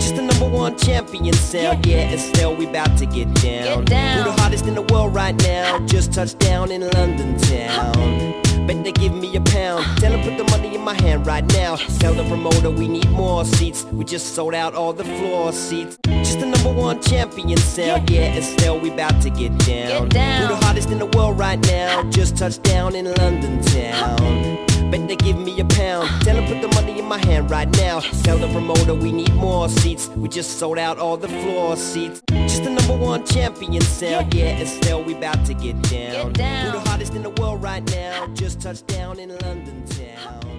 Just the number one champion sound, yeah, Estelle, we bout to get down. Who the hottest in the world right now? Just touched down in London town. Bet they give me a pound. Tell them put the money in my hand right now. Tell the promoter we need more seats. We just sold out all the floor seats. Just the number one champion sound, yeah, Estelle, we bout to get down. Who the hottest in the world right now? Just touched down in London town. Bet they give me a pound. Tell them put the money in my hand right now. Tell the promoter we need more seats. We just sold out all the floor seats. Just the number one champion sound, yeah, Estelle, we bout to get down. Who the hottest in the world right now? Just touched down in London town.